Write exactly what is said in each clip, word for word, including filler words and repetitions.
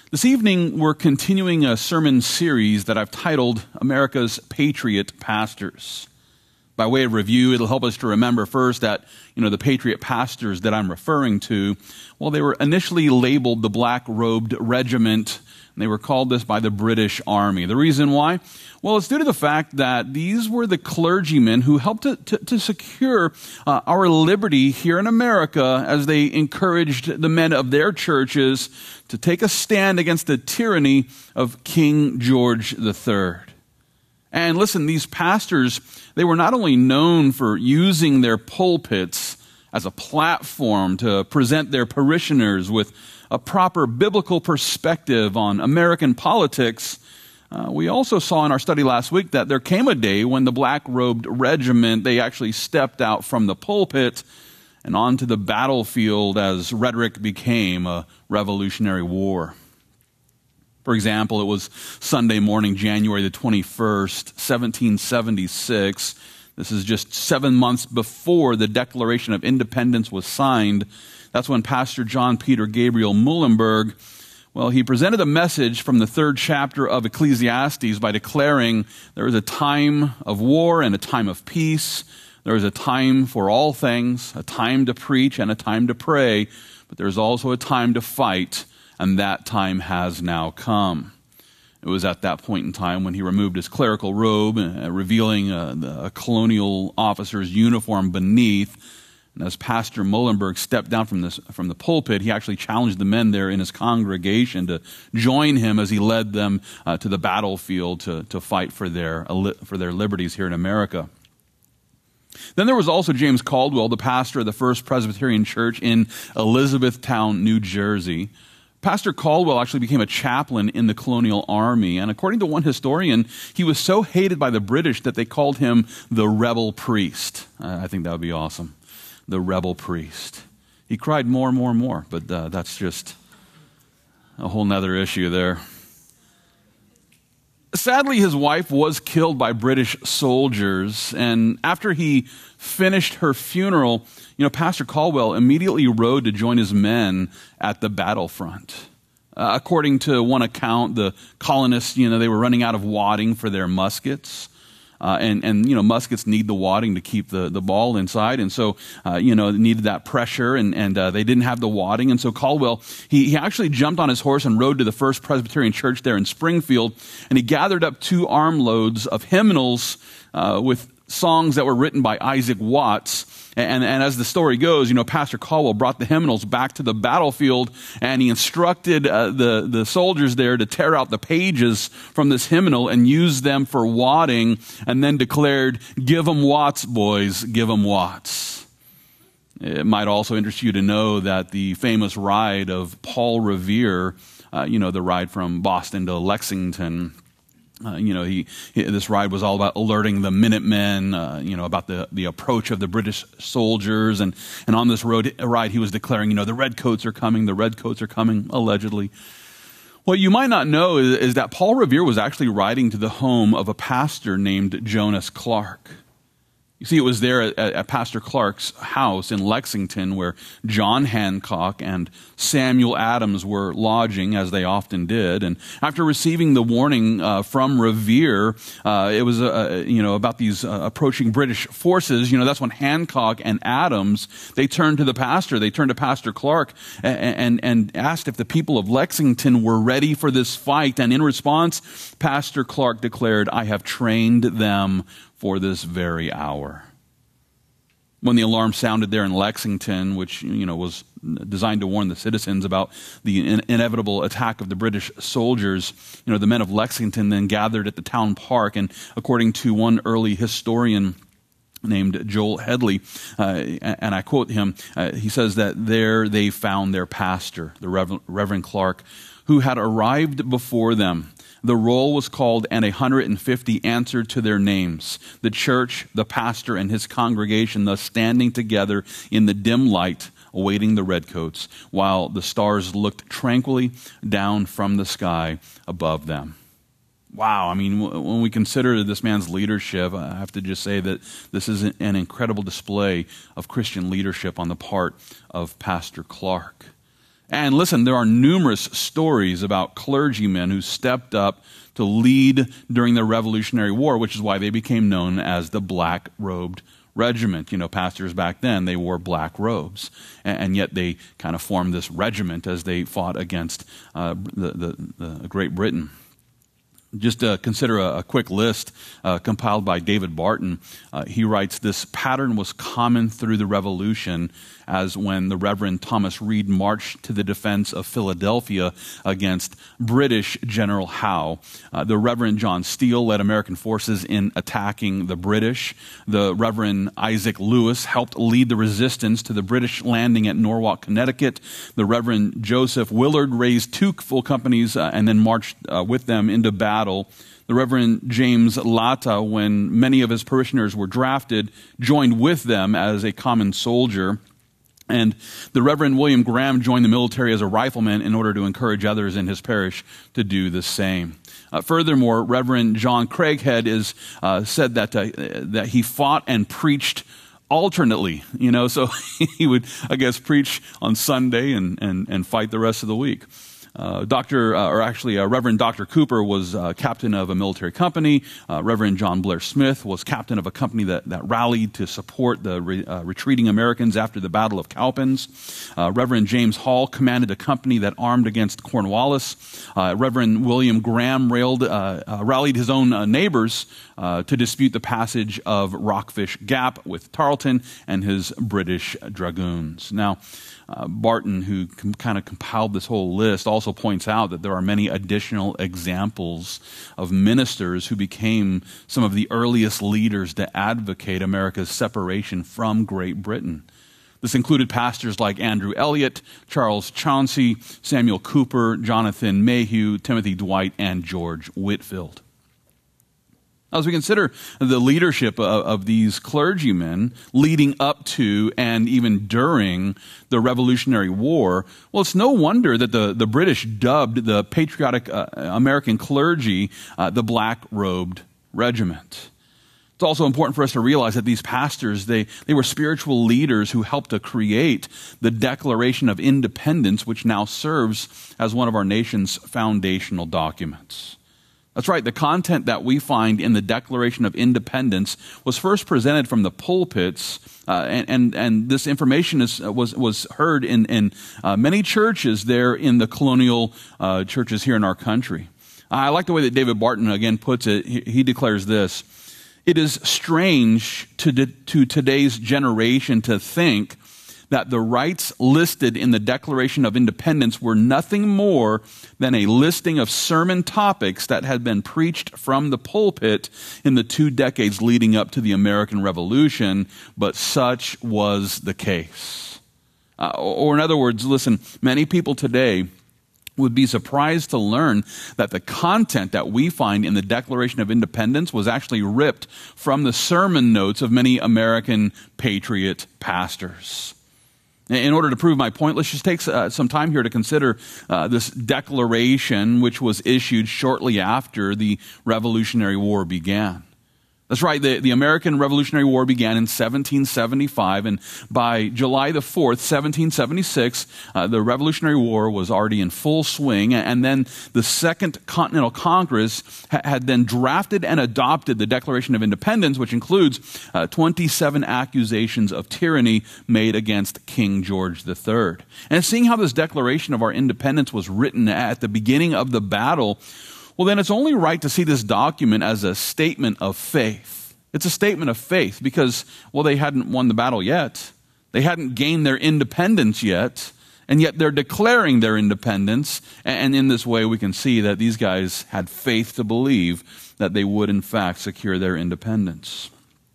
This evening, we're continuing a sermon series that I've titled America's Patriot Pastors. By way of review, it'll help us to remember first that, you know, the patriot pastors that I'm referring to, well, they were initially labeled the Black-Robed Regiment, and they were called this by the British Army. The reason why? Well, it's due to the fact that these were the clergymen who helped to, to, to secure uh, our liberty here in America as they encouraged the men of their churches to take a stand against the tyranny of King George the Third. And listen, these pastors, they were not only known for using their pulpits as a platform to present their parishioners with a proper biblical perspective on American politics. Uh, we also saw in our study last week that there came a day when the Black-Robed Regiment, they actually stepped out from the pulpit and onto the battlefield as rhetoric became a revolutionary war. For example, it was Sunday morning, January the twenty-first, seventeen seventy-six. This is just seven months before the Declaration of Independence was signed. That's when Pastor John Peter Gabriel Muhlenberg, well, he presented a message from the third chapter of Ecclesiastes by declaring there is a time of war and a time of peace. There is a time for all things, a time to preach and a time to pray, but there's also a time to fight, and that time has now come. It was at that point in time when he removed his clerical robe, uh, revealing uh, the, a colonial officer's uniform beneath. And as Pastor Muhlenberg stepped down from, this, from the pulpit, he actually challenged the men there in his congregation to join him as he led them uh, to the battlefield to, to fight for their, for their liberties here in America. Then there was also James Caldwell, the pastor of the First Presbyterian Church in Elizabethtown, New Jersey. Pastor Caldwell actually became a chaplain in the colonial army, and according to one historian, he was so hated by the British that they called him the rebel priest. Uh, I think that would be awesome. The rebel priest. He cried more and more and more, but uh, that's just a whole nother issue there. Sadly, his wife was killed by British soldiers, and after he finished her funeral, you know, Pastor Caldwell immediately rode to join his men at the battlefront. Uh, according to one account, the colonists, you know, they were running out of wadding for their muskets. Uh, and, and, you know, muskets need the wadding to keep the, the ball inside. And so, uh, you know, it needed that pressure, and, and uh, they didn't have the wadding. And so Caldwell, he, he actually jumped on his horse and rode to the First Presbyterian Church there in Springfield. And he gathered up two armloads of hymnals uh, with songs that were written by Isaac Watts. And, and as the story goes, you know, Pastor Caldwell brought the hymnals back to the battlefield, and he instructed uh, the, the soldiers there to tear out the pages from this hymnal and use them for wadding, and then declared, "Give 'em Watts, boys, give 'em Watts." It might also interest you to know that the famous ride of Paul Revere, uh, you know, the ride from Boston to Lexington, Uh, you know, he, he this ride was all about alerting the Minutemen, uh, you know, about the, the approach of the British soldiers. And, and on this road ride, he was declaring, you know, the redcoats are coming, the redcoats are coming, allegedly. What you might not know is, is that Paul Revere was actually riding to the home of a pastor named Jonas Clark. You see, it was there at, at Pastor Clark's house in Lexington where John Hancock and Samuel Adams were lodging, as they often did. And after receiving the warning uh, from Revere, uh, it was uh, you know about these uh, approaching British forces. You know, that's when Hancock and Adams, they turned to the pastor. They turned to Pastor Clark and, and, and asked if the people of Lexington were ready for this fight. And in response, Pastor Clark declared, "I have trained them for this very hour." When the alarm sounded there in Lexington, which, you know, was designed to warn the citizens about the in- inevitable attack of the British soldiers, you know, the men of Lexington then gathered at the town park, and according to one early historian named Joel Headley, uh, and I quote him, uh, he says that there they found their pastor, the Reverend, Reverend Clark, who had arrived before them. The roll was called, and a hundred and fifty answered to their names. The church, the pastor, and his congregation thus standing together in the dim light, awaiting the redcoats, while the stars looked tranquilly down from the sky above them. Wow, I mean, when we consider this man's leadership, I have to just say that this is an incredible display of Christian leadership on the part of Pastor Clark. And listen, there are numerous stories about clergymen who stepped up to lead during the Revolutionary War, which is why they became known as the Black-Robed Regiment. You know, pastors back then, they wore black robes, and yet they kind of formed this regiment as they fought against uh, the, the, the Great Britain. Just to consider a, a quick list uh, compiled by David Barton. Uh, he writes, this pattern was common through the Revolution, as when the Reverend Thomas Reed marched to the defense of Philadelphia against British General Howe. Uh, the Reverend John Steele led American forces in attacking the British. The Reverend Isaac Lewis helped lead the resistance to the British landing at Norwalk, Connecticut. The Reverend Joseph Willard raised two full companies uh, and then marched uh, with them into battle. The Reverend James Latta, when many of his parishioners were drafted, joined with them as a common soldier. And the Reverend William Graham joined the military as a rifleman in order to encourage others in his parish to do the same. Uh, furthermore, Reverend John Craighead is uh, said that uh, that he fought and preached alternately. You know, so he would, I guess, preach on Sunday and and and fight the rest of the week. Uh, Doctor, uh, or actually, uh, Reverend Doctor Cooper was uh, captain of a military company. Uh, Reverend John Blair Smith was captain of a company that, that rallied to support the re, uh, retreating Americans after the Battle of Cowpens. Uh, Reverend James Hall commanded a company that armed against Cornwallis. Uh, Reverend William Graham railed, uh, uh, rallied his own uh, neighbors uh, to dispute the passage of Rockfish Gap with Tarleton and his British dragoons. Now, Uh, Barton, who com- kind of compiled this whole list, also points out that there are many additional examples of ministers who became some of the earliest leaders to advocate America's separation from Great Britain. This included pastors like Andrew Elliott, Charles Chauncey, Samuel Cooper, Jonathan Mayhew, Timothy Dwight, and George Whitefield. As we consider the leadership of, of these clergymen leading up to and even during the Revolutionary War, well, it's no wonder that the, the British dubbed the patriotic uh, American clergy uh, the Black-Robed Regiment. It's also important for us to realize that these pastors, they, they were spiritual leaders who helped to create the Declaration of Independence, which now serves as one of our nation's foundational documents. That's right, the content that we find in the Declaration of Independence was first presented from the pulpits, uh, and, and, and this information is, was, was heard in, in uh, many churches there in the colonial uh, churches here in our country. I like the way that David Barton again puts it. He, he declares this: it is strange to, to today's generation to think that the rights listed in the Declaration of Independence were nothing more than a listing of sermon topics that had been preached from the pulpit in the two decades leading up to the American Revolution, but such was the case. Uh, or in other words, listen, many people today would be surprised to learn that the content that we find in the Declaration of Independence was actually ripped from the sermon notes of many American patriot pastors. In order to prove my point, let's just take uh, some time here to consider uh, this declaration, which was issued shortly after the Revolutionary War began. That's right, the, the American Revolutionary War began in seventeen seventy-five, and by July the fourth, seventeen seventy-six, uh, the Revolutionary War was already in full swing, and then the Second Continental Congress ha- had then drafted and adopted the Declaration of Independence, which includes uh, twenty-seven accusations of tyranny made against King George the Third. And seeing how this Declaration of our independence was written at the beginning of the battle, well, then it's only right to see this document as a statement of faith. It's a statement of faith because, well, they hadn't won the battle yet. They hadn't gained their independence yet, and yet they're declaring their independence. And in this way, we can see that these guys had faith to believe that they would, in fact, secure their independence.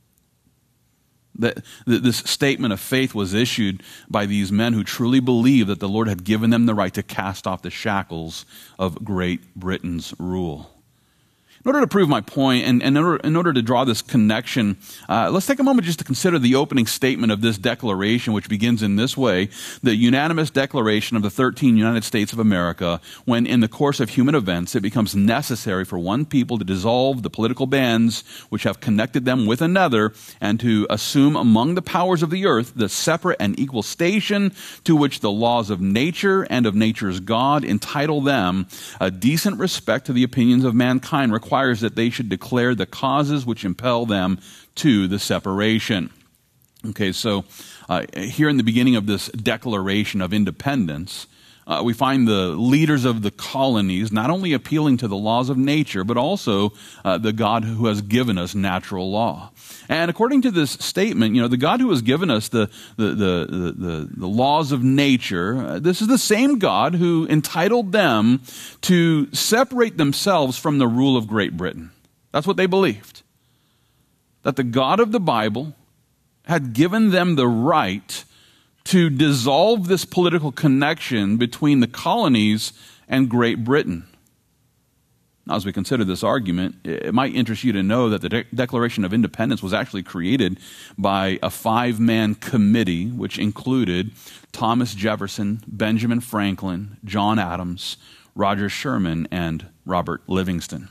That this statement of faith was issued by these men who truly believed that the Lord had given them the right to cast off the shackles of Great Britain's rule. In order to prove my point, and, and in, order, in order to draw this connection, uh, let's take a moment just to consider the opening statement of this declaration, which begins in this way: the unanimous declaration of the thirteen United States of America, when in the course of human events it becomes necessary for one people to dissolve the political bands which have connected them with another, and to assume among the powers of the earth the separate and equal station to which the laws of nature and of nature's God entitle them, a decent respect to the opinions of mankind requires that they should declare the causes which impel them to the separation. Okay, so uh, here in the beginning of this Declaration of Independence, uh, we find the leaders of the colonies not only appealing to the laws of nature, but also uh, the God who has given us natural law. And according to this statement, you know, the God who has given us the the the the, the, the laws of nature, uh, this is the same God who entitled them to separate themselves from the rule of Great Britain. That's what they believed. That the God of the Bible had given them the right to dissolve this political connection between the colonies and Great Britain. Now, as we consider this argument, it might interest you to know that the De- Declaration of Independence was actually created by a five-man committee, which included Thomas Jefferson, Benjamin Franklin, John Adams, Roger Sherman, and Robert Livingston.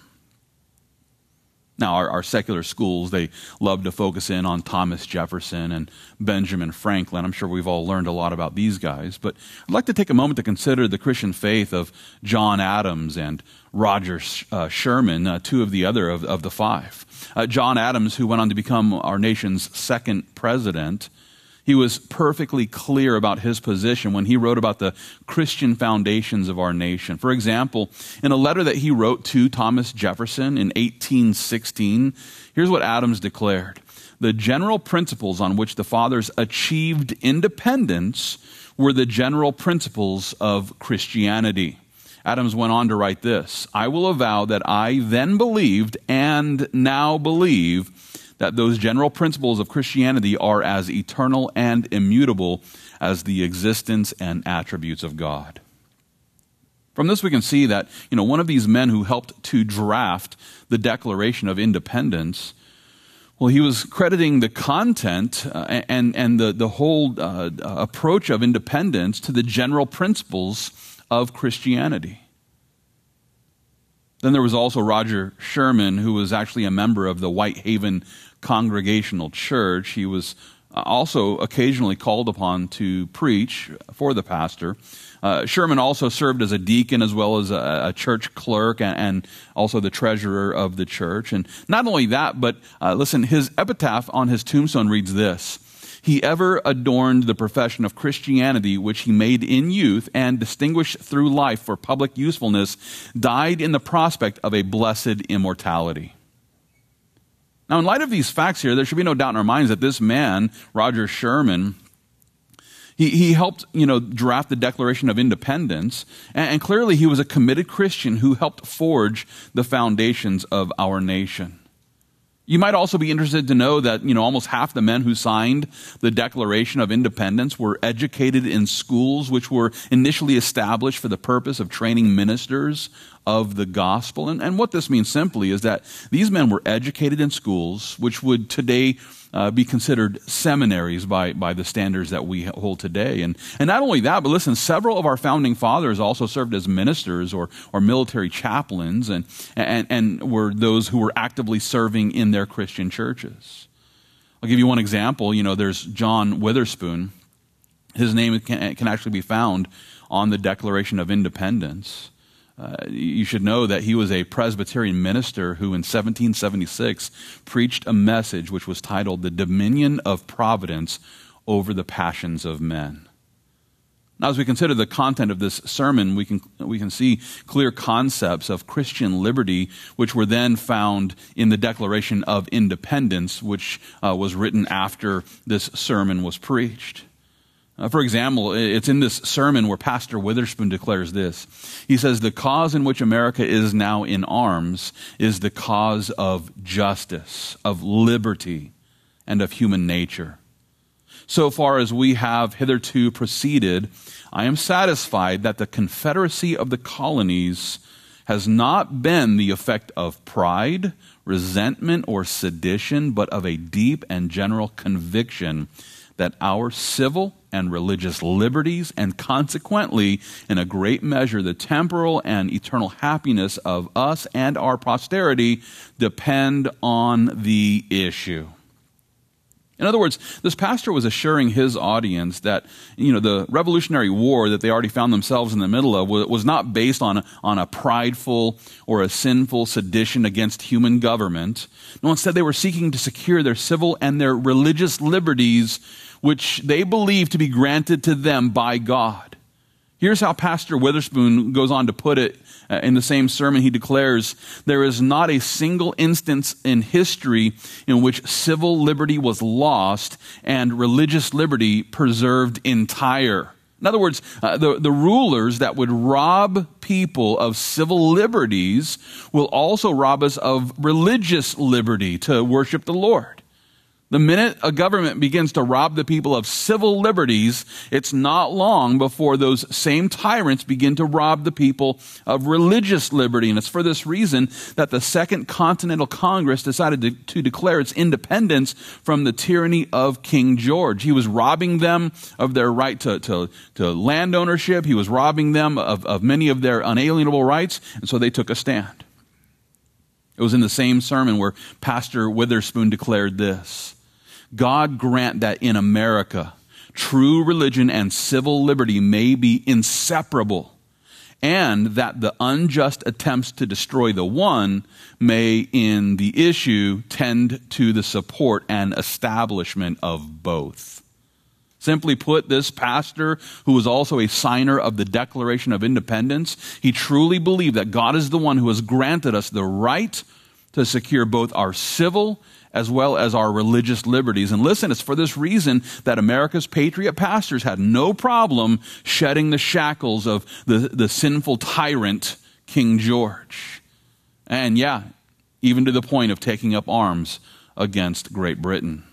Now, our, our secular schools, they love to focus in on Thomas Jefferson and Benjamin Franklin. I'm sure we've all learned a lot about these guys. But I'd like to take a moment to consider the Christian faith of John Adams and Roger uh, Sherman, uh, two of the other of, of the five. Uh, John Adams, who went on to become our nation's second president, he was perfectly clear about his position when he wrote about the Christian foundations of our nation. For example, in a letter that he wrote to Thomas Jefferson in eighteen sixteen, here's what Adams declared: "The general principles on which the fathers achieved independence were the general principles of Christianity." Adams went on to write this: "I will avow that I then believed and now believe that those general principles of Christianity are as eternal and immutable as the existence and attributes of God." From this we can see that, you know, one of these men who helped to draft the Declaration of Independence, well, he was crediting the content uh, and, and the, the whole uh, approach of independence to the general principles of Christianity. Then there was also Roger Sherman, who was actually a member of the Whitehaven Congregational Church. He was also occasionally called upon to preach for the pastor. Uh, Sherman also served as a deacon as well as a, a church clerk and, and also the treasurer of the church. And not only that, but uh, listen, his epitaph on his tombstone reads this: "He ever adorned the profession of Christianity, which he made in youth and distinguished through life for public usefulness, died in the prospect of a blessed immortality." Now, in light of these facts here, there should be no doubt in our minds that this man, Roger Sherman, he, he helped, you know, draft the Declaration of Independence, and, and clearly he was a committed Christian who helped forge the foundations of our nation. You might also be interested to know that, you know, almost half the men who signed the Declaration of Independence were educated in schools which were initially established for the purpose of training ministers of the gospel. And, and what this means simply is that these men were educated in schools which would today uh, be considered seminaries by, by the standards that we hold today. And, and not only that, but listen, several of our founding fathers also served as ministers or, or military chaplains and, and, and were those who were actively serving in their Christian churches. I'll give you one example. You know, there's John Witherspoon. His name can, can actually be found on the Declaration of Independence. Uh, you should know that he was a Presbyterian minister who in seventeen seventy-six preached a message which was titled "The Dominion of Providence Over the Passions of Men." Now, as we consider the content of this sermon, we can we can see clear concepts of Christian liberty, which were then found in the Declaration of Independence, which uh, was written after this sermon was preached. Uh, for example, it's in this sermon where Pastor Witherspoon declares this. He says, "The cause in which America is now in arms is the cause of justice, of liberty, and of human nature. So far as we have hitherto proceeded, I am satisfied that the Confederacy of the colonies has not been the effect of pride, resentment, or sedition, but of a deep and general conviction that our civil and religious liberties, and consequently, in a great measure, the temporal and eternal happiness of us and our posterity, depend on the issue. In other words, this pastor was assuring his audience that, you know, the Revolutionary War that they already found themselves in the middle of was not based on a, on a prideful or a sinful sedition against human government. No, instead they were seeking to secure their civil and their religious liberties, which they believed to be granted to them by God. Here's how Pastor Witherspoon goes on to put it uh, in the same sermon. He declares, "There is not a single instance in history in which civil liberty was lost and religious liberty preserved entire." In other words, uh, the, the rulers that would rob people of civil liberties will also rob us of religious liberty to worship the Lord. The minute a government begins to rob the people of civil liberties, it's not long before those same tyrants begin to rob the people of religious liberty. And it's for this reason that the Second Continental Congress decided to, to declare its independence from the tyranny of King George. He was robbing them of their right to, to, to land ownership. He was robbing them of, of many of their unalienable rights, and so they took a stand. It was in the same sermon where Pastor Witherspoon declared this: "God grant that in America, true religion and civil liberty may be inseparable, and that the unjust attempts to destroy the one may in the issue tend to the support and establishment of both." Simply put, this pastor, who was also a signer of the Declaration of Independence, he truly believed that God is the one who has granted us the right to secure both our civil as well as our religious liberties. And listen, it's for this reason that America's patriot pastors had no problem shedding the shackles of the, the sinful tyrant, King George. And yeah, even to the point of taking up arms against Great Britain.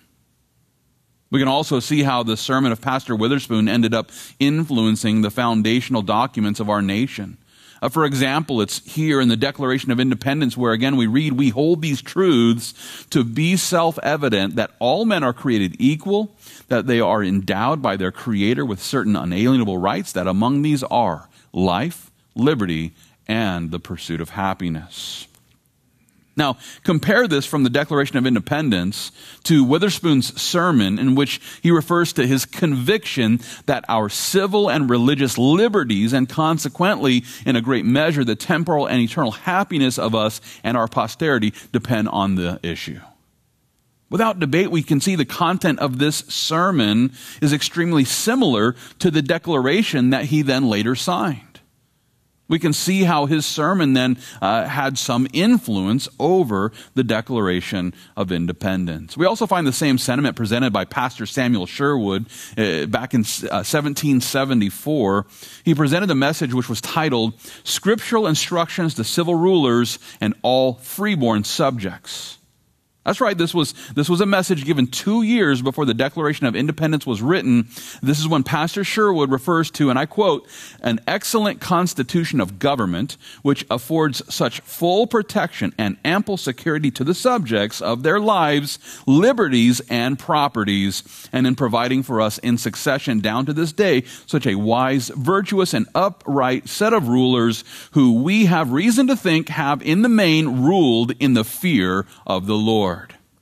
We can also see how the sermon of Pastor Witherspoon ended up influencing the foundational documents of our nation. Uh, for example, it's here in the Declaration of Independence where, again, we read, "We hold these truths to be self-evident that all men are created equal, that they are endowed by their Creator with certain unalienable rights, that among these are life, liberty, and the pursuit of happiness." Now, compare this from the Declaration of Independence to Witherspoon's sermon, in which he refers to his conviction that our civil and religious liberties, and consequently, in a great measure, the temporal and eternal happiness of us and our posterity, depend on the issue. Without debate, we can see the content of this sermon is extremely similar to the declaration that he then later signed. We can see how his sermon then uh, had some influence over the Declaration of Independence. We also find the same sentiment presented by Pastor Samuel Sherwood uh, back in uh, seventeen seventy-four. He presented a message which was titled, "Scriptural Instructions to Civil Rulers and All Freeborn Subjects." That's right, this was, this was a message given two years before the Declaration of Independence was written. This is when Pastor Sherwood refers to, and I quote, "an excellent constitution of government which affords such full protection and ample security to the subjects of their lives, liberties, and properties, and in providing for us in succession down to this day such a wise, virtuous, and upright set of rulers who we have reason to think have in the main ruled in the fear of the Lord."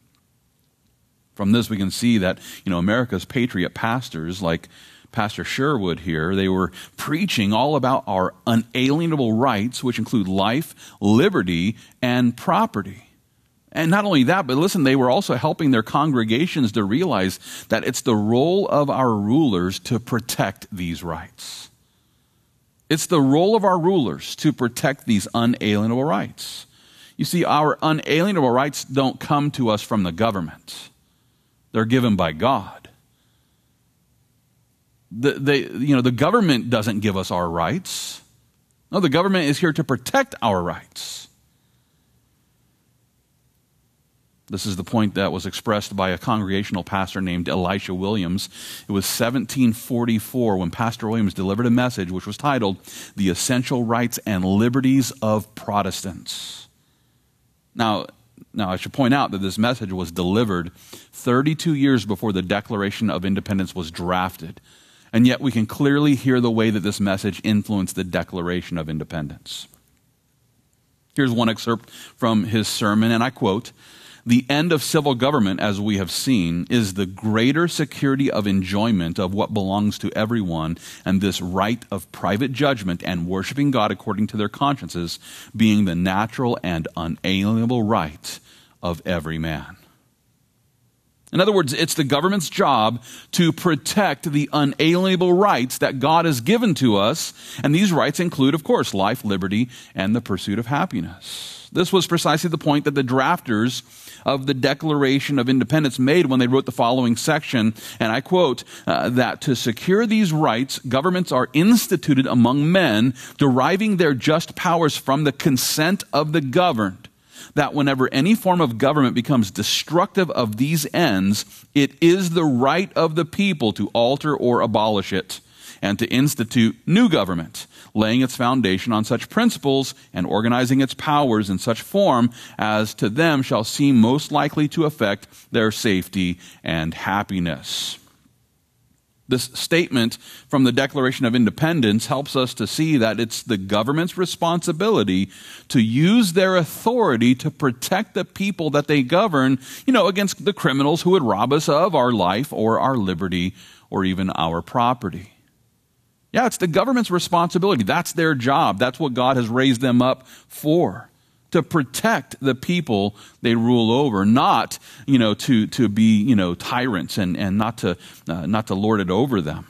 From this we can see that, you know, America's patriot pastors, like Pastor Sherwood here, they were preaching all about our unalienable rights, which include life, liberty, and property. And not only that, but listen, they were also helping their congregations to realize that it's the role of our rulers to protect these rights. It's the role of our rulers to protect these unalienable rights. You see, our unalienable rights don't come to us from the government. They're given by God. The, they, you know, the government doesn't give us our rights. No, the government is here to protect our rights. This is the point that was expressed by a congregational pastor named Elisha Williams. It was seventeen forty-four when Pastor Williams delivered a message which was titled, "The Essential Rights and Liberties of Protestants." Now, now, I should point out that this message was delivered thirty-two years before the Declaration of Independence was drafted. And yet we can clearly hear the way that this message influenced the Declaration of Independence. Here's one excerpt from his sermon, and I quote, "The end of civil government, as we have seen, is the greater security of enjoyment of what belongs to everyone, and this right of private judgment and worshiping God according to their consciences being the natural and unalienable right of every man." In other words, it's the government's job to protect the unalienable rights that God has given to us, and these rights include, of course, life, liberty, and the pursuit of happiness. This was precisely the point that the drafters of the Declaration of Independence made when they wrote the following section, and I quote, uh, that to secure these rights, governments are instituted among men, deriving their just powers from the consent of the governed, that whenever any form of government becomes destructive of these ends, it is the right of the people to alter or abolish it, and to institute new government, laying its foundation on such principles and organizing its powers in such form as to them shall seem most likely to affect their safety and happiness. This statement from the Declaration of Independence helps us to see that it's the government's responsibility to use their authority to protect the people that they govern, you know, against the criminals who would rob us of our life or our liberty or even our property. Yeah, it's the government's responsibility. That's their job. That's what God has raised them up for, to protect the people they rule over, not, you know, to to be, you know, tyrants and and not to uh, not to lord it over them.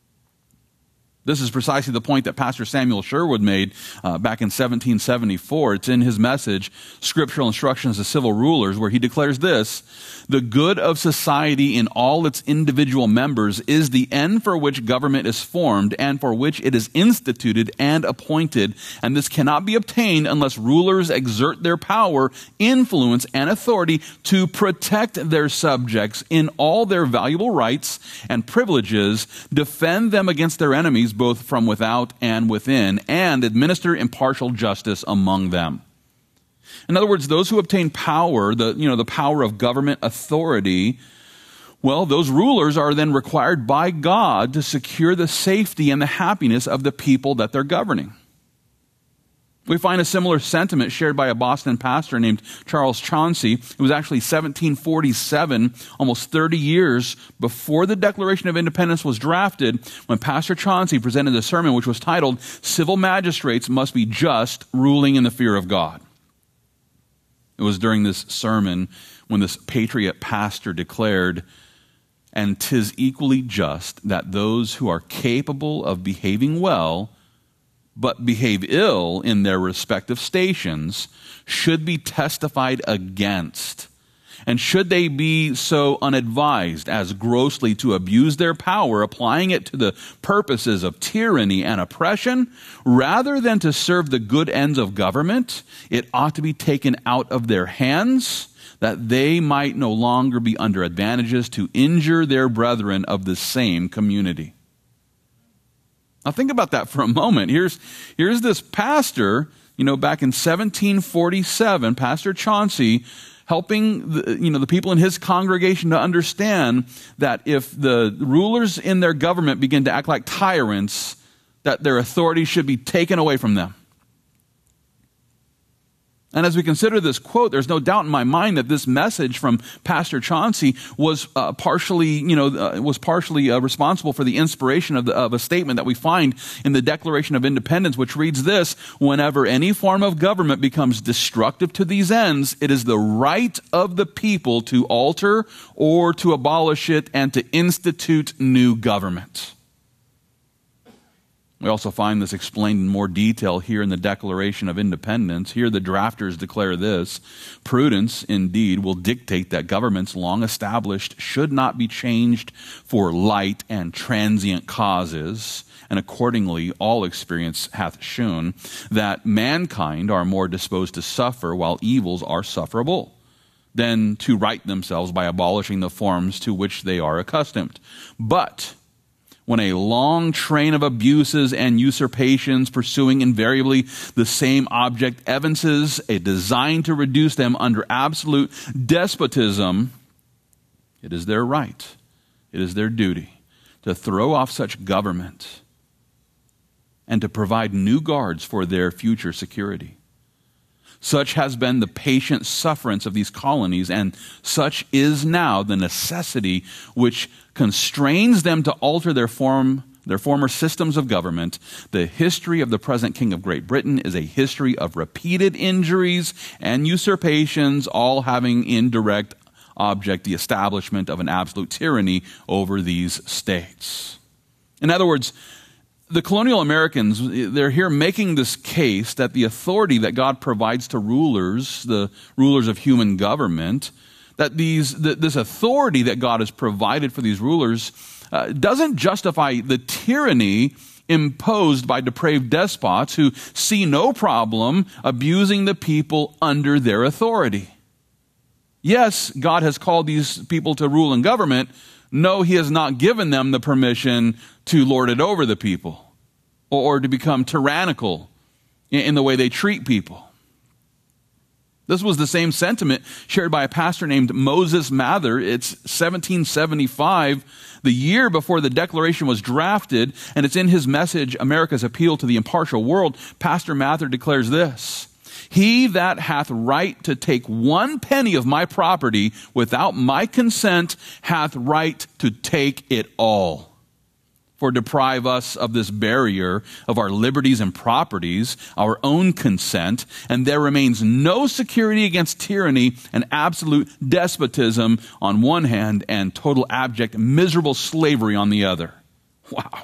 This is precisely the point that Pastor Samuel Sherwood made uh, back in seventeen seventy-four. It's in his message, Scriptural Instructions to Civil Rulers, where he declares this: "The good of society in all its individual members is the end for which government is formed and for which it is instituted and appointed, and this cannot be obtained unless rulers exert their power, influence, and authority to protect their subjects in all their valuable rights and privileges, defend them against their enemies, both from without and within, and administer impartial justice among them." In other words, those who obtain power, the, you know, the power of government authority, well, those rulers are then required by God to secure the safety and the happiness of the people that they're governing. We find a similar sentiment shared by a Boston pastor named Charles Chauncey. It was actually seventeen forty-seven, almost thirty years before the Declaration of Independence was drafted, when Pastor Chauncey presented a sermon which was titled, "Civil Magistrates Must Be Just, Ruling in the Fear of God." It was during this sermon when this patriot pastor declared, "And 'tis equally just that those who are capable of behaving well but behave ill in their respective stations should be testified against. And should they be so unadvised as grossly to abuse their power, applying it to the purposes of tyranny and oppression, rather than to serve the good ends of government, it ought to be taken out of their hands, that they might no longer be under advantages to injure their brethren of the same community." Now think about that for a moment. Here's, here's this pastor, you know, back in seventeen forty-seven, Pastor Chauncey, helping the, you know, the people in his congregation to understand that if the rulers in their government begin to act like tyrants, that their authority should be taken away from them. And as we consider this quote, there's no doubt in my mind that this message from Pastor Chauncey was uh, partially, you know, uh, was partially uh, responsible for the inspiration of, the, of a statement that we find in the Declaration of Independence, which reads this: "Whenever any form of government becomes destructive to these ends, it is the right of the people to alter or to abolish it and to institute new government." We also find this explained in more detail here in the Declaration of Independence. Here the drafters declare this: "Prudence, indeed, will dictate that governments long established should not be changed for light and transient causes, and accordingly all experience hath shewn that mankind are more disposed to suffer while evils are sufferable. than to right themselves by abolishing the forms to which they are accustomed. But when a long train of abuses and usurpations pursuing invariably the same object evinces a design to reduce them under absolute despotism, it is their right, it is their duty to throw off such government and to provide new guards for their future security. Such has been the patient sufferance of these colonies, and such is now the necessity which constrains them to alter their form, their former systems of government. The history of the present King of Great Britain is a history of repeated injuries and usurpations, all having in direct object the establishment of an absolute tyranny over these states. In other words, the colonial Americans, they're here making this case that the authority that God provides to rulers, the rulers of human government, that these that this authority that God has provided for these rulers uh, doesn't justify the tyranny imposed by depraved despots who see no problem abusing the people under their authority. Yes, God has called these people to rule in government. No, he has not given them the permission to lord it over the people or to become tyrannical in the way they treat people. This was the same sentiment shared by a pastor named Moses Mather. It's seventeen seventy-five, the year before the Declaration was drafted, and it's in his message, America's Appeal to the Impartial World. Pastor Mather declares this: "He that hath right to take one penny of my property without my consent hath right to take it all. For deprive us of this barrier of our liberties and properties, our own consent, and there remains no security against tyranny and absolute despotism on one hand and total abject miserable slavery on the other." Wow.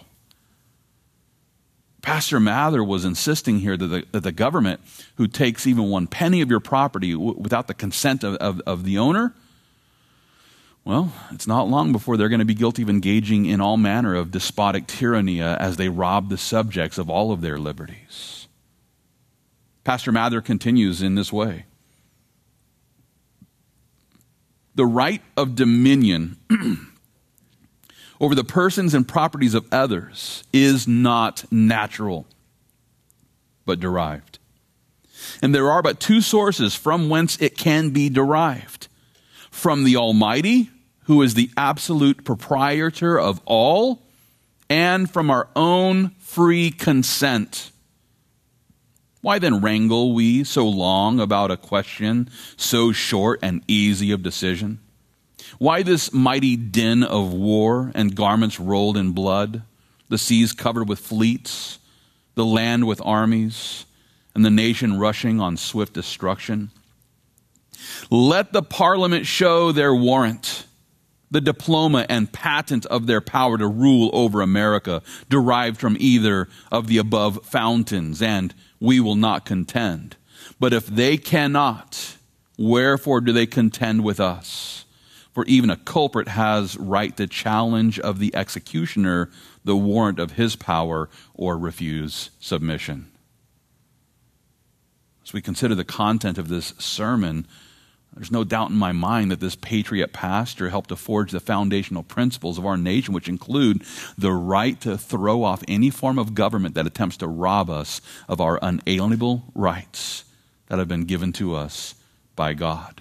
Pastor Mather was insisting here that the, that the government who takes even one penny of your property w- without the consent of, of, of the owner, well, it's not long before they're going to be guilty of engaging in all manner of despotic tyranny uh, as they rob the subjects of all of their liberties. Pastor Mather continues in this way: "The right of dominion over the persons and properties of others is not natural, but derived. And there are but two sources from whence it can be derived: from the Almighty, who is the absolute proprietor of all, and from our own free consent. Why then wrangle we so long about a question so short and easy of decision? Why this mighty din of war and garments rolled in blood, the seas covered with fleets, the land with armies, and the nation rushing on swift destruction? Let the parliament show their warrant, the diploma and patent of their power to rule over America, derived from either of the above fountains, and we will not contend. But if they cannot, wherefore do they contend with us? For even a culprit has right to challenge of the executioner the warrant of his power or refuse submission." As we consider the content of this sermon, there's no doubt in my mind that this patriot pastor helped to forge the foundational principles of our nation, which include the right to throw off any form of government that attempts to rob us of our unalienable rights that have been given to us by God.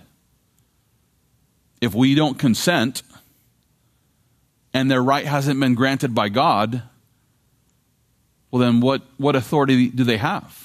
If we don't consent and their right hasn't been granted by God, well then what, what authority do they have?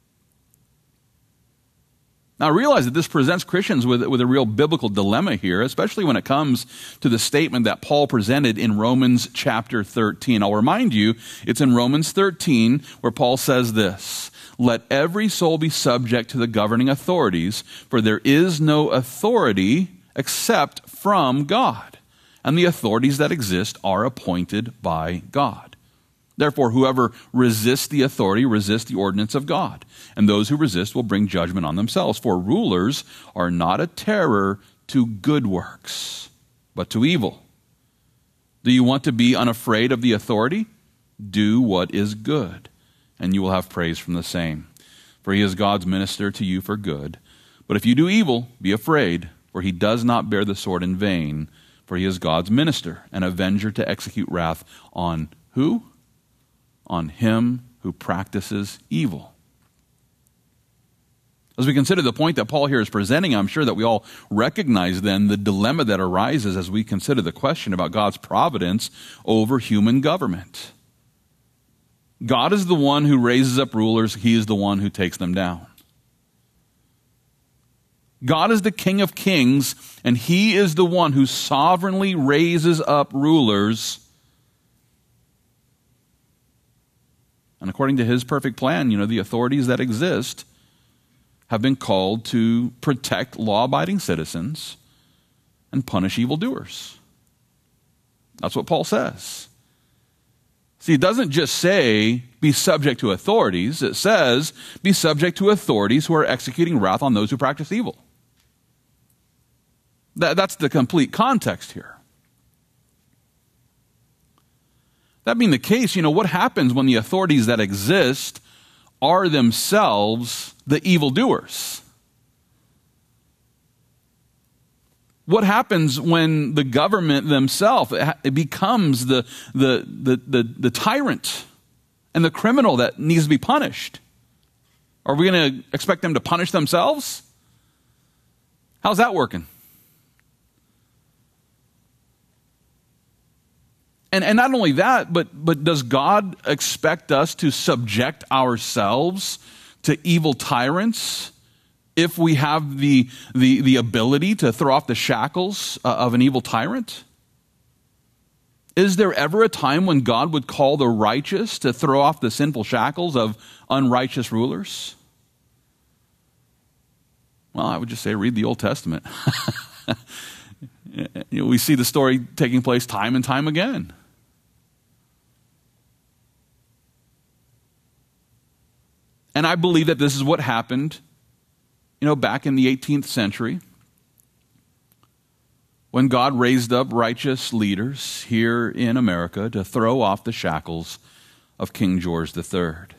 Now realize that this presents Christians with, with a real biblical dilemma here, especially when it comes to the statement that Paul presented in Romans chapter thirteen. I'll remind you, it's in Romans thirteen where Paul says this: "Let every soul be subject to the governing authorities, for there is no authority except from God, and the authorities that exist are appointed by God. Therefore, whoever resists the authority resists the ordinance of God, and those who resist will bring judgment on themselves. For rulers are not a terror to good works, but to evil. Do you want to be unafraid of the authority? Do what is good, and you will have praise from the same. For he is God's minister to you for good. But if you do evil, be afraid, for he does not bear the sword in vain, for he is God's minister, an avenger to execute wrath on who? On him who practices evil. As we consider the point that Paul here is presenting, I'm sure that we all recognize then the dilemma that arises as we consider the question about God's providence over human government. God is the one who raises up rulers. He is the one who takes them down. God is the King of kings, and he is the one who sovereignly raises up rulers. And according to his perfect plan, you know, the authorities that exist have been called to protect law-abiding citizens and punish evildoers. That's what Paul says. See, it doesn't just say be subject to authorities. It says be subject to authorities who are executing wrath on those who practice evil. That, that's the complete context here. That being the case, you know, what happens when the authorities that exist are themselves the evildoers? What happens when the government themselves it becomes the, the, the, the, the tyrant and the criminal that needs to be punished? Are we going to expect them to punish themselves? How's that working? And, and not only that, but, but does God expect us to subject ourselves to evil tyrants if we have the, the, the ability to throw off the shackles uh, of an evil tyrant? Is there ever a time when God would call the righteous to throw off the sinful shackles of unrighteous rulers? Well, I would just say read the Old Testament. You know, we see the story taking place time and time again. And I believe that this is what happened, you know, back in the eighteenth century when God raised up righteous leaders here in America to throw off the shackles of King George the Third.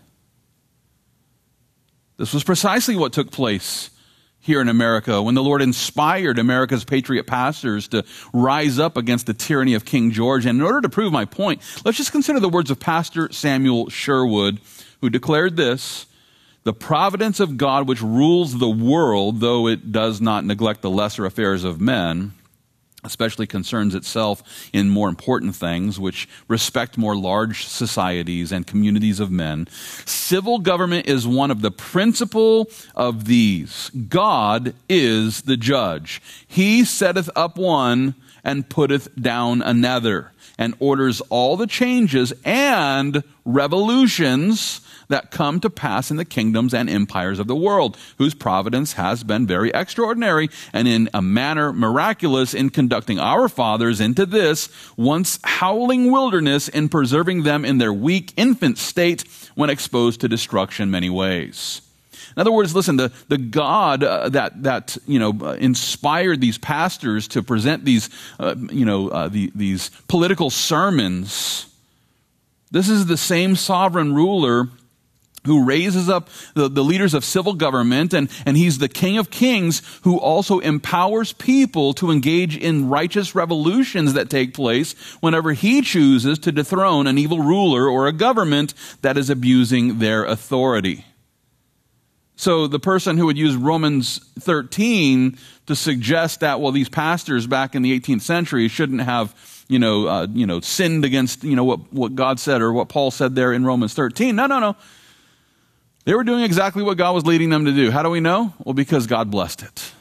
This was precisely what took place here in America when the Lord inspired America's patriot pastors to rise up against the tyranny of King George. And in order to prove my point, let's just consider the words of Pastor Samuel Sherwood, who declared this: the providence of God which rules the world, though it does not neglect the lesser affairs of men, especially concerns itself in more important things which respect more large societies and communities of men. Civil government is one of the principal of these. God is the judge. He setteth up one and putteth down another, and orders all the changes and revolutions that come to pass in the kingdoms and empires of the world, whose providence has been very extraordinary and in a manner miraculous in conducting our fathers into this once howling wilderness, in preserving them in their weak infant state when exposed to destruction many ways. In other words, listen, the, the God uh, that, that, you know, uh, inspired these pastors to present these, uh, you know, uh, the, these political sermons, this is the same sovereign ruler who raises up the, the leaders of civil government, and, and he's the King of Kings who also empowers people to engage in righteous revolutions that take place whenever he chooses to dethrone an evil ruler or a government that is abusing their authority. So the person who would use Romans thirteen to suggest that, well, these pastors back in the eighteenth century shouldn't have, you know, uh, you know, sinned against, you know, what, what God said or what Paul said there in Romans thirteen. No, no, no. They were doing exactly what God was leading them to do. How do we know? Well, because God blessed it.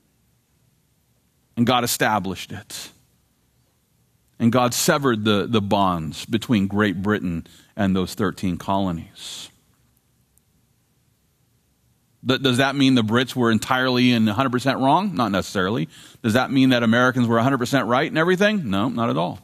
And God established it. And God severed the, the bonds between Great Britain and those thirteen colonies. Does that mean the Brits were entirely and one hundred percent wrong? Not necessarily. Does that mean that Americans were one hundred percent right in everything? No, not at all.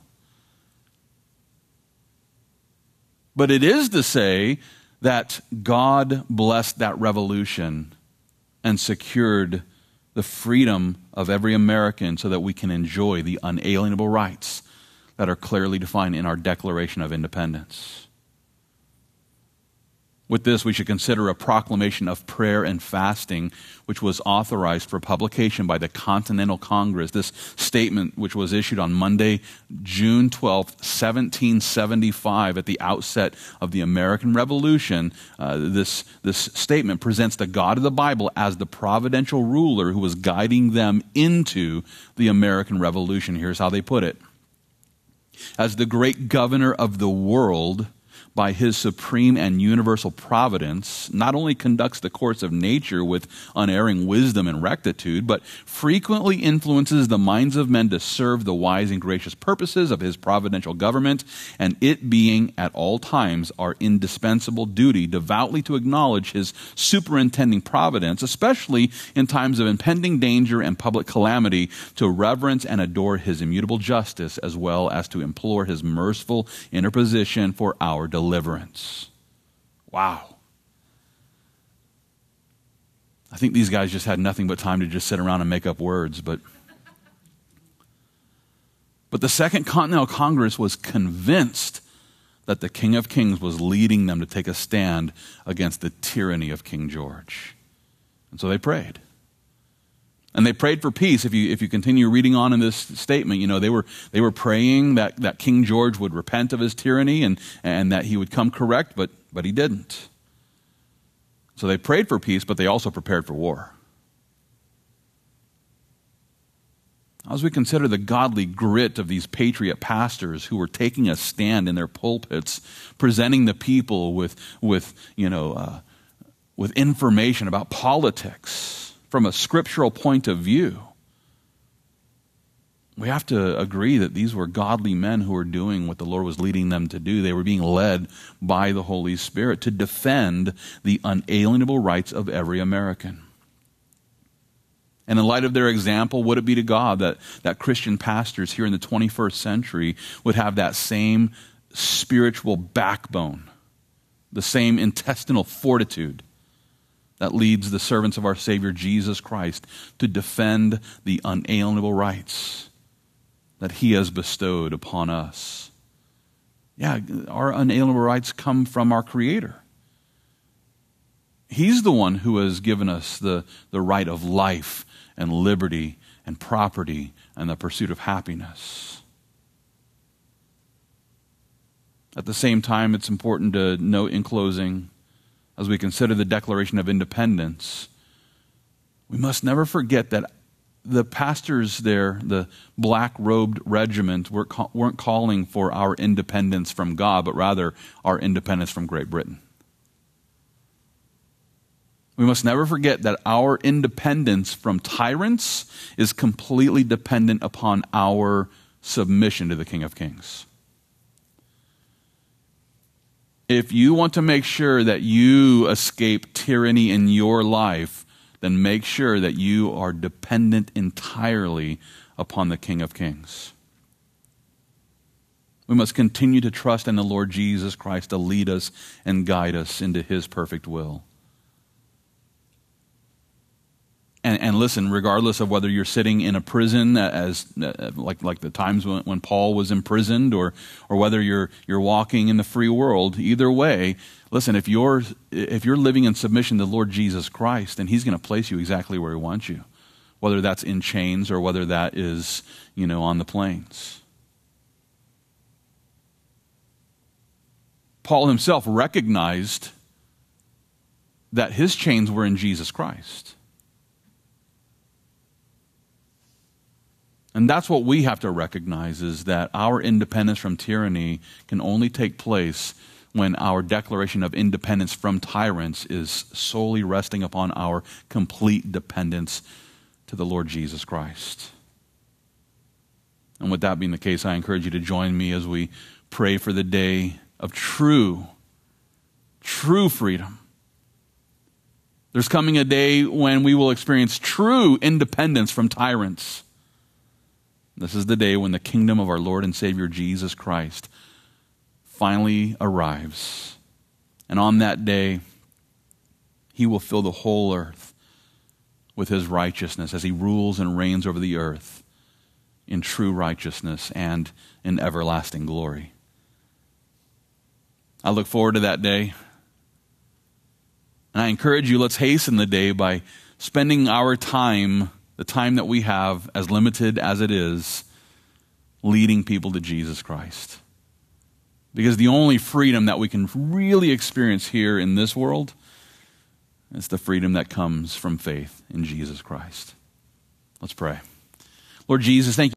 But it is to say that God blessed that revolution and secured the freedom of every American so that we can enjoy the unalienable rights that are clearly defined in our Declaration of Independence. With this, we should consider a proclamation of prayer and fasting, which was authorized for publication by the Continental Congress. This statement, which was issued on Monday, June twelfth, seventeen seventy-five, at the outset of the American Revolution, uh, this, this statement presents the God of the Bible as the providential ruler who was guiding them into the American Revolution. Here's how they put it. As the great governor of the world, by his supreme and universal providence, not only conducts the course of nature with unerring wisdom and rectitude, but frequently influences the minds of men to serve the wise and gracious purposes of his providential government, and it being at all times our indispensable duty devoutly to acknowledge his superintending providence, especially in times of impending danger and public calamity, to reverence and adore his immutable justice, as well as to implore his merciful interposition for our deliverance. Deliverance. Wow. I think these guys just had nothing but time to just sit around and make up words, but but the Second Continental Congress was convinced that the King of Kings was leading them to take a stand against the tyranny of King George. And so they prayed. And they prayed for peace. If you if you continue reading on in this statement, you know, they were they were praying that, that King George would repent of his tyranny and, and that he would come correct, but but he didn't. So they prayed for peace, but they also prepared for war. As we consider the godly grit of these patriot pastors who were taking a stand in their pulpits, presenting the people with with you know uh, with information about politics from a scriptural point of view, we have to agree that these were godly men who were doing what the Lord was leading them to do. They were being led by the Holy Spirit to defend the unalienable rights of every American. And in light of their example, would it be to God that, that Christian pastors here in the twenty-first century would have that same spiritual backbone, the same intestinal fortitude that leads the servants of our Savior Jesus Christ to defend the unalienable rights that he has bestowed upon us. Yeah, our unalienable rights come from our Creator. He's the one who has given us the, the right of life and liberty and property and the pursuit of happiness. At the same time, it's important to note in closing, as we consider the Declaration of Independence, we must never forget that the pastors there, the black-robed regiment, weren't calling for our independence from God, but rather our independence from Great Britain. We must never forget that our independence from tyrants is completely dependent upon our submission to the King of Kings. If you want to make sure that you escape tyranny in your life, then make sure that you are dependent entirely upon the King of Kings. We must continue to trust in the Lord Jesus Christ to lead us and guide us into his perfect will. And, and listen, regardless of whether you're sitting in a prison, as uh, like like the times when, when Paul was imprisoned, or or whether you're you're walking in the free world, either way, listen, if you're if you're living in submission to the Lord Jesus Christ, then he's going to place you exactly where he wants you, whether that's in chains or whether that is, you know, on the plains. Paul himself recognized that his chains were in Jesus Christ. And that's what we have to recognize, is that our independence from tyranny can only take place when our declaration of independence from tyrants is solely resting upon our complete dependence to the Lord Jesus Christ. And with that being the case, I encourage you to join me as we pray for the day of true, true freedom. There's coming a day when we will experience true independence from tyrants. This is the day when the kingdom of our Lord and Savior Jesus Christ finally arrives. And on that day, he will fill the whole earth with his righteousness as he rules and reigns over the earth in true righteousness and in everlasting glory. I look forward to that day. And I encourage you, let's hasten the day by spending our time, the time that we have, as limited as it is, leading people to Jesus Christ. Because the only freedom that we can really experience here in this world is the freedom that comes from faith in Jesus Christ. Let's pray. Lord Jesus, thank you.